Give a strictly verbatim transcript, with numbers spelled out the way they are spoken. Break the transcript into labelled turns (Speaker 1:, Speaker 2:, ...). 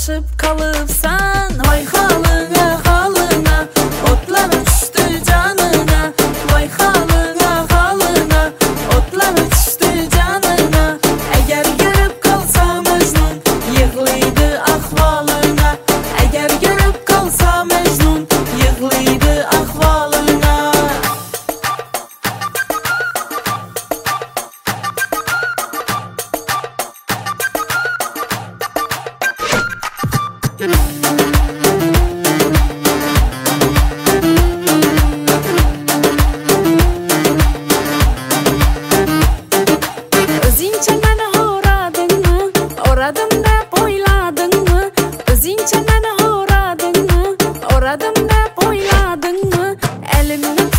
Speaker 1: Alışıp kalıpsan vay halına halına, otlar uçtu canına. Vay halına halına, otlar uçtu canına. Eğer görüp kalsa Mecnun, yığlıydı ahvalına. Eğer görüp kalsa Mecnun, yığlıydı ahvalına. Özünçe məni horadın mı? Oradım da boyladın mı? Özünçe məni horadın mı? Oradım da boyladın mı? Elimden